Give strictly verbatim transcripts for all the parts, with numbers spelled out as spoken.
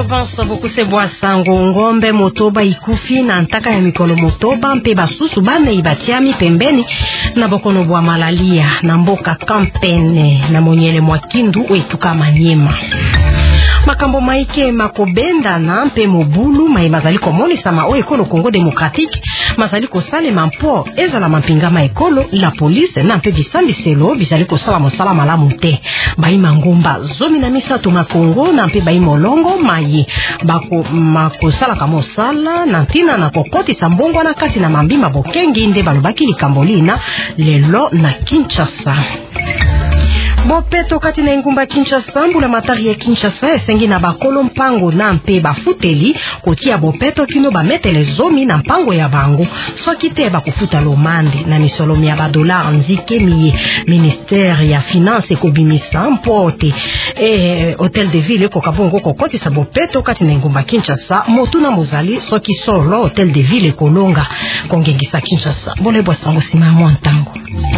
Provence bokuse bwa sango ngombe motoba ikufi na ntaka ya mikolo motoba mpe basusu bane ibatiami pembeni na bokono bwa malalia na mboka Kampene na monyele mwa Kindu wetuka Manyema. Makambo maike makobenda na mpe mobulu mai bazali komoni sama o ekolo Congo Démocratique mazali kosale mampo ezala mampinga ma ekolo la police na mpe bisandi selo bizali kosala mosala malamu te bai mangomba zomi na misato ma Congo na mpe bai molongo mai bako makosala ka mosala na ntina na kokoti sambongo na kati na mambima bokengi nde balobaki likambolina lelo na Kinshasa. Bopeto kati na ngumba Kinshasa mbula matari ya Kinshasa esengi na bakolo mpango na mpe bafuteli kotia bopeto kino ba metele zomi na mpango ya bango soki te bakufuta lomande na misolomi ya ba dollar nzike miye ministère ya finance kobimisa mpote e hotel de ville ko kabongo kokoti sa bopeto kati na ngumba Kinshasa motu na mozali soki solo hotel de ville kolonga kongengisa Kinshasa bole bosango sima mwantango.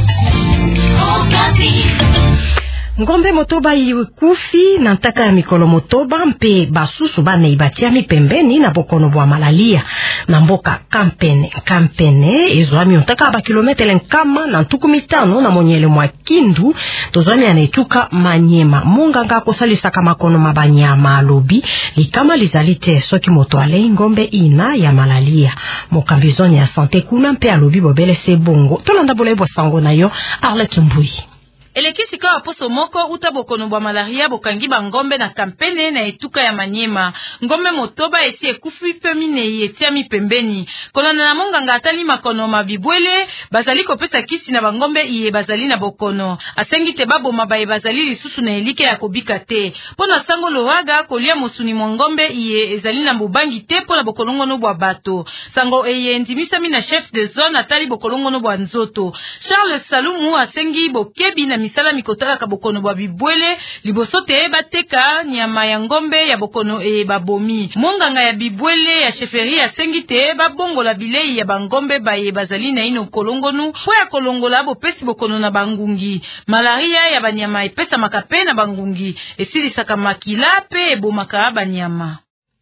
Ngombe motoba ikufi na ntaka ya mikolo motoba mpe basusu bane ibatiami pembeni na bokono bwa malalia na mboka Kampene. Kampene ezwami ntaka ba kilometre nkama na ntuku mitano na monyele mwa Kindu tozwami anetuka Manyema. Munganga kosalisa kama kono mabanyama alobi likama lizalite soki moto ale ngombe ina ya malalia mokambizoni ya sante kuna mpe alobi bobele sebongo tolanda bolebo sango na yo Arlette Mbui. Elekisi kwa poso moko utabokono bwa malaria bokangi ba ngombe na Kampene na etuka ya Manyema. Ngombe motoba esi ekufi pemine yetiami pembeni. Kolona na monganga atali makono mabibwele bazali kopesa kisi na bangombe iye bazali na bokono. Asengi te babo mabaye bazali lisusu na elike ya kobika te. Pona sango loaga kolia mosuni mwangombe iye ezali na mbubangi te pona bokolongono bwa bato. Sango eye ndimisa mina chef de zone atali bokolongono bwa nzoto. Charles Salumu asengi bokebi na misala mikotala ka bokono bwa bibwele liboso te bateka nyama ya ngombe ya bokono e babomi. Monganga ya bibwele ya cheferi asengi te babongola bilei ya bangombe baye bazali na ino kolongonu po ya kolongola bopesi bokono na bangungi. Malaria ya banyama epesa makape na bangungi esilisaka makila pe ebomaka banyama.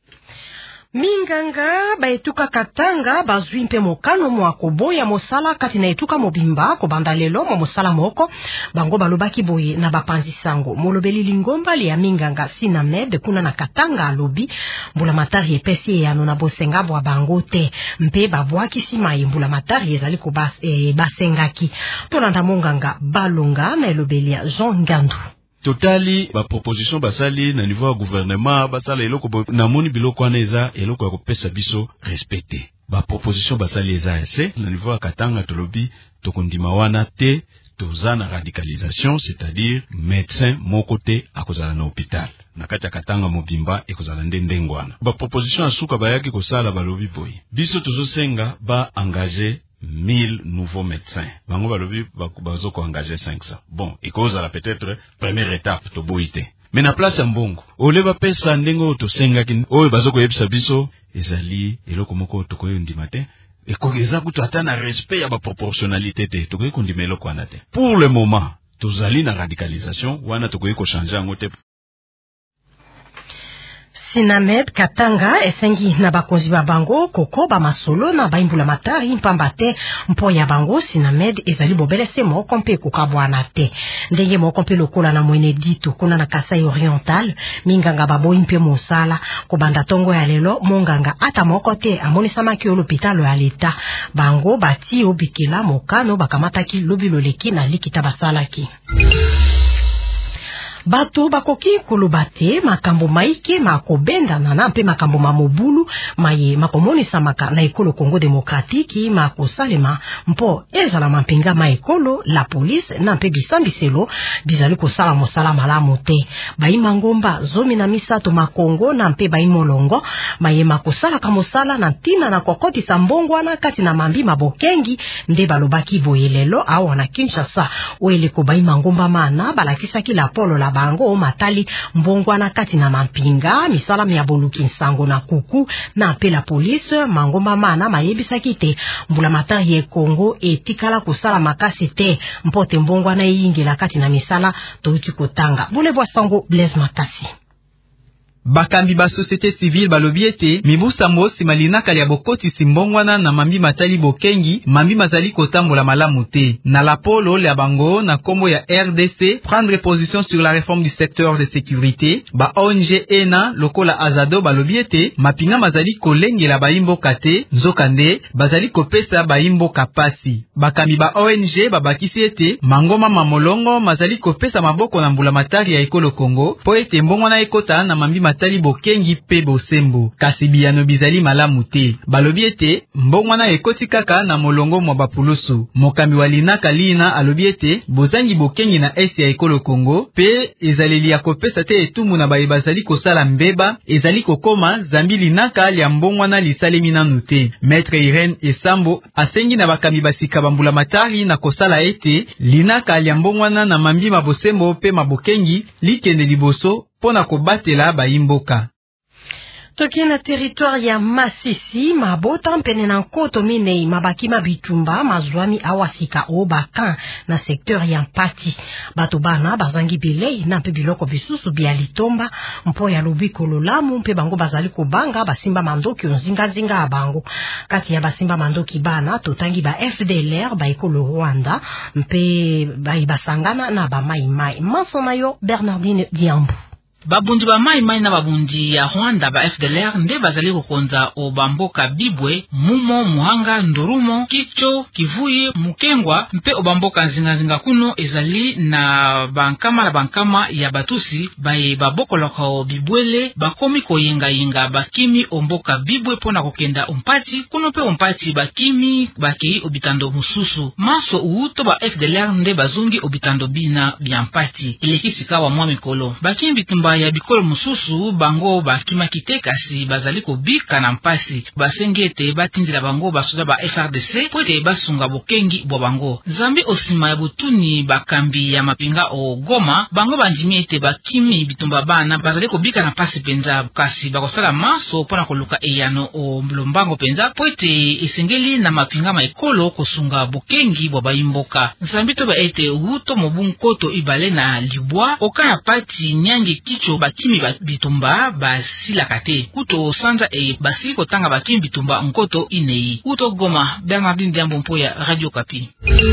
Minganga baetuka Katanga bazwi mpe mokano mwa koboya mosala kati na etuka mobimba ko bandalelo mo mosala moko bango balobaki boye na bapanzi sango molobeli lingomba li ya Minganga Sinamed kuna na Katanga alobi mbula matari epesi ya nona bosenga bwa bango te mpe babwaki sima mbula matari ezali ko bas e, basengaki tolanda monganga balonga na elobeli ya Jean Ngandu. Totali ba proposition basali na niveau ya gouvernement basala eloko na moni biloko wana eza eloko ya kopesa biso respecté. Ba proposition basali eza ese na niveau ya Katanga tolobi tokondima wana te toza na radicalisation, c'est-à-dire médecin moko te akozala na hôpital. Na kati ya Katanga mobimba ekozala nde ndengwana. Ba proposition asuka bayaki kosala balobi boy. Biso tozosenga ba engager mille nouveaux médecins. Bango balobi bazo ko engager cinq cents. Bon, ekozala peut-être première étape to boite. Mais na place ya mbongo, oleba pesa ndengo to senga ki oyo bazo ko yebisa biso ezali eloko moko to koyo ndima te. Ekozeza kutu ata na respect ya ba proportionnalité te. To koyo kondima eloko wana te. Pour le moment, tozali na radicalisation, wana to koyo ko changer ngote. Sinamed Katanga esengi na bakonzi ba bango koko ba masolo na baimbula matari mpamba te mpo ya bango. Sinamed ezali bobele se moko mpe kokabwana te ndenge moko mpe lokola na mwene dito kuna na Kasai Oriental Minganga baboyi mpe mosala kobanda tongo ya lelo monganga ata moko te amonisama ki l'hôpital ya leta bango bati obikila mokano bakamataki lobilo leki na likita basalaki. Bato bakoki kolobate makambo maike makobenda na nampe makambo mamobulu maye makomonisa maka na ekolo Congo Démocratique makosalema mpo ezala mampinga ma ekolo la police na mpe bisambi selo bizali kosala mosala malamu te bai mangomba zomi na misato ma Congo na mpe bai molongo maye makosala ka mosala na ntina na kokoti sambongo na kati na mambi mabokengi nde balobaki boyelelo awa na Kinshasa oele ko bai mangomba mana balakisaki la polo la bango matali mbongwana kati na mampinga misala ya boluki nsango na kuku na apela police mangomba mana mayebisaki te mbula matari ye Congo etikala kusala makasi te mpote mbongwana yingela kati na misala touti kotanga bule bwa sango Blaise Makasi. Bakambi ba société civile balobiete mibusa mosi malinaka ya bokoti simbongwana na mambi matali bokengi mambi mazali kotambola malamu te na la polo le bango na kombo ya R D C prendre position sur la réforme du secteur de sécurité. Ba O N G ena lokola Azado balobiete mapinga mazali kolengela baimbo kate nzokande bazali kopesa baimbo kapasi. Bakambi ba O N G babakisi ete mangoma mamolongo mazali kopesa maboko na mbula matari ya ekolo Kongo po ete mbongwana ekota na mambi matali bokengi pe bosembo kasi biyano bizali malamu te. Balobiete mbongwana ekoti kaka na molongo mwa bapulusu. Mokambi walinaka lina alobiete bozangi bokengi na esi ya ekolo Kongo pe ezaleli ya kopesa te etumu na baye bazali kosala mbeba ezali kokoma zambi linaka ya mbongwana lisalemi nanu te. Maître Irene Esambo asengi na bakambi basika bambula matari na kosala ete linaka ya mbongwana na mambi mabosembo pe mabokengi likende liboso pona kobatela baimboka. Toki na territoire ya Masisi mabota mpene na nkoto minei mabaki mabitumba mazwami awasika o bakan na secteur ya Mpati. Bato bana bazangi bilei na mpe biloko bisusu bia litomba mpo ya lobiko lolamu mpe bango bazali kobanga basimba mandoki onzinga zinga abango. Kati ya basimba mandoki bana totangi ba F D L R ba ekolo Rwanda mpe ba ibasangana na ba mai mai. Maso na yo Bernardine Diambu. Babundi ba mai mai na babundi ya Rwanda ba F D L R nde bazali kukonza o bamboka Bibwe, Mumo, Muhanga, Ndorumo, Kicho, Kivuye, Mukengwa, mpe o bamboka nzinga zinga kuno ezali na bankama na bankama ya Batusi baye babokoloko Bibwele bakomi koyenga yenga bakimi omboka Bibwe pona kokenda Mpati kuno pe Mpati bakimi bakei obitando mususu. Maso uuto ba F D L R nde bazungi obitando bina bya Mpati elekisika wa mwa mikolo bakimi bitumba ya bikolo mususu bango bakima kitekasi bazali kobika na mpasi basengete batindila bango basoda ba F R D C pwete basunga bokengi bo bango. Zambi osima ya butuni bakambi ya mapinga o Goma bango bandimi ete bakimi bitumba bana bazali kobika na mpasi penza kasi bakosala maso pona koluka eyano o mlombango penza pwete esengeli na mapinga maekolo kosunga bokengi bo baimboka. Zambi to ba ete uto mobunkoto ibale na libwa okana pati nyange kicho bakimi bitumba basilaka te kuto sanza e basili kotanga bakimi bitumba nkoto inei. Kuto Goma, Bernardine Diambo mpoya Radio Kapi.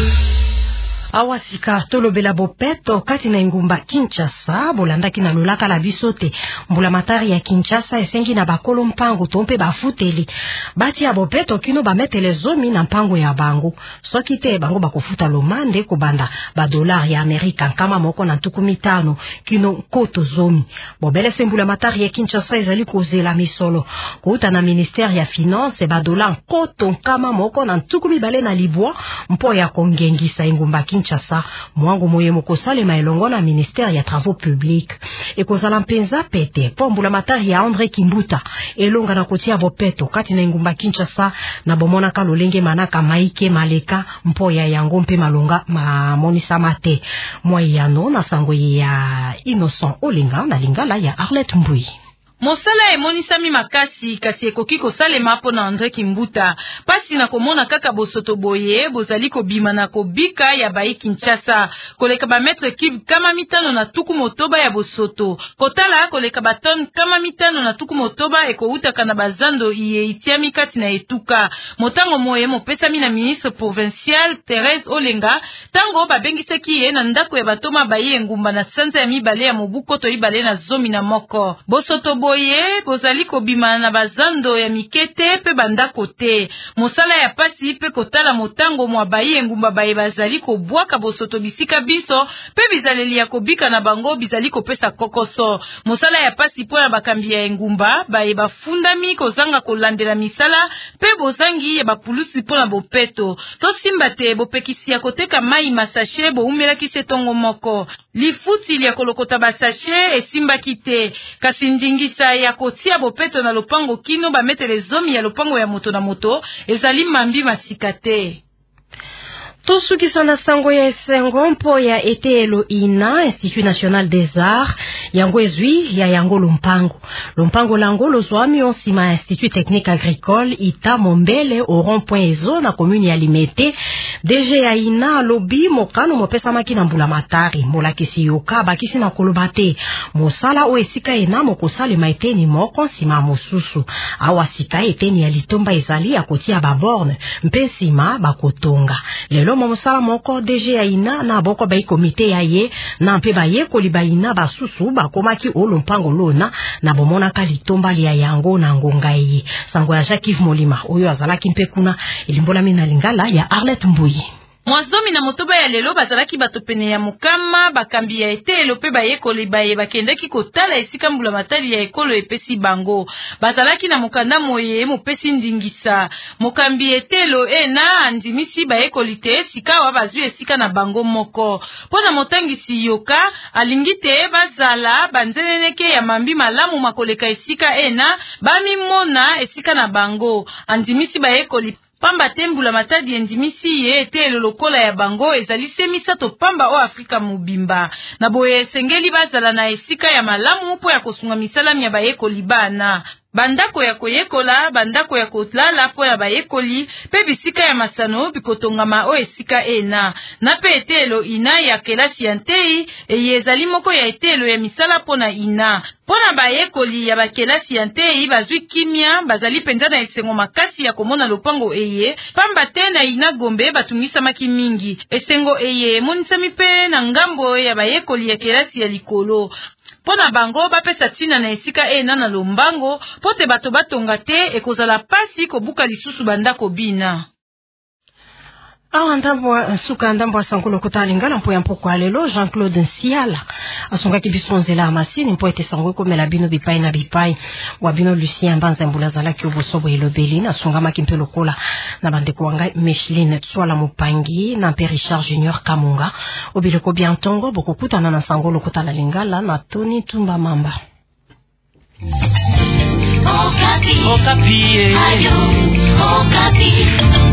Awasika tolobela bopeto kati na ngumba Kinshasa bolandaki na lolaka la bisote mbula matari ya Kinshasa esengi na bakolo mpango tompe bafuteli bati ya bopeto kino bametele zomi na mpango ya bango soki te bango bakofuta lomande kubanda ba dollar ya Amerika kama moko na tuku mitano kino koto zomi. Bobele sembula matari ya Kinshasa ezali kozela misolo kuta na ministère ya finance ba dollar koto kama moko na tuku mibale na libwa mpo ya kongengisa ngumba Kinshasa mwango moye mokosale maelongo na ministère ya travaux publics ekozala mpenza pete pombula matari ya André Kimbuta elonga na kotia bopeto kati na ngumba Kinshasa na bomona ka lolenge manaka maike maleka mpo ya yango mpe malonga ma monisa mate moyano na sango ya Innocent Olinga na lingala ya Arlette Mbui. Mosala emonisami makasi kasi ekoki kosalema po na André Kimbuta pasi na komona kaka bosoto boye bozali kobima na kobika ya bayi Kinshasa koleka ba metre kib kama mitano na tuku motoba ya bosoto kotala koleka ba ton kama mitano na tuku motoba ekouta na bazando iye itiami kati na etuka motango moye mopesami na ministre provincial Thérèse Olenga tango babengisaki ye na ndako ya batoma bayi engumba na sanza ya mibale ya mobuko to ibale na zomi na moko bosoto boye bozali kobima na bazando ya mikete pe bandako te mosala ya pasi pe kotala motango mwa bayi engumba baye bazali kobwaka bosoto bisika biso pe bizaleli ya kobika na bango bizali kopesa kokoso mosala ya pasi po ya bakambi ya engumba baye bafundami kozanga kolandela misala pe bozangi ya bapulusi po na bopeto to simba te bopekisi ya koteka mai masashe bo umelaki se tongo moko lifuti ya kolokota basashe esimba kite kasi ndingisa ya kotia bopeto na lopango kino ba metele zomi ya lopango ya moto na moto ezali mambi masikate. Tosuki sana sango ya esengo mpo ya etelo ina Institut National des Arts yango ezwi ya yango lompango lompango lango lozwami onsima Institut Technique Agricole ita mombele au rond-point ezo na commune ya Limete. D G ya ina lobi mokano mopesa maki na mbula matari molakisi yoka bakisi na kolobate mosala o esika ena mokosale maiteni moko nsima mosusu awa sika eteni ya litomba ezali ya kotia baborne mpe nsima bakotonga lelo mosala moko D G ya ina na boko bai komite ya ye na mpe baye koliba ina basusu bakomaki olompango lona na bomona ka litomba ya yango na ngonga ye sango ya Jacques Molima oyo azalaki mpe kuna ilimbola mina lingala ya Arlette Mbuyi. Mwazomi na motoba ya lelo bazalaki bato pene ya mukama bakambi ya etelo pe bayekoli baye bakendaki kotala esika mbula matali ya ekolo epesi bango bazalaki na mukanda moye mopesi ndingisa mokambi etelo ena andimisi bayekoli te sika wa bazwi esika na bango moko pona motangisi yoka alingite bazala banzeneneke ya mambi malamu makoleka esika ena bami mona esika na bango andimisi bayekoli pamba tembula matadi endimisi ye etelo lokola ya bango ezali semisa to pamba o Afrika mubimba na boye sengeli bazala na esika ya malamu po ya kosunga misalami ya bayekoli bana bandako ya koyekola bandako ya kotlala po ya bayekoli pe bisika ya masano bikotongama o esika ena na pe etelo ina ya kelasi ya ntei eye ezali moko ya etelo ya misala pona ina pona bayekoli ya bakelasi ya ntei bazwi kimia bazali penza na esengo makasi ya komona lopango eye pamba te na ina gombe batungisa maki mingi esengo eye monisami pe na ngambo ya bayekoli ya kelasi ya likolo pona bango bapesa tina na esika ena na lombango pote bato batonga te ekozala pasi kobuka lisusu bandako bina. Awa ndambo suka ndambo sankulo kotalingala mpo ya mpoko alelo Jean-Claude Nsiala asonga kibiso nzela amasini mpo ete sango komela bino bipai na bipai wa bino Lucien Mbanza mbula zala ki obosobo elobeli na songa makimpe lokola na bandeko wanga Micheline Tswala Mupangi na Père Richard Junior Kamunga obileko biantongo bokokutana na sango lokotala lingala na Tony Tumba Mamba. Okapi. Okapi. Ayo. Okapi.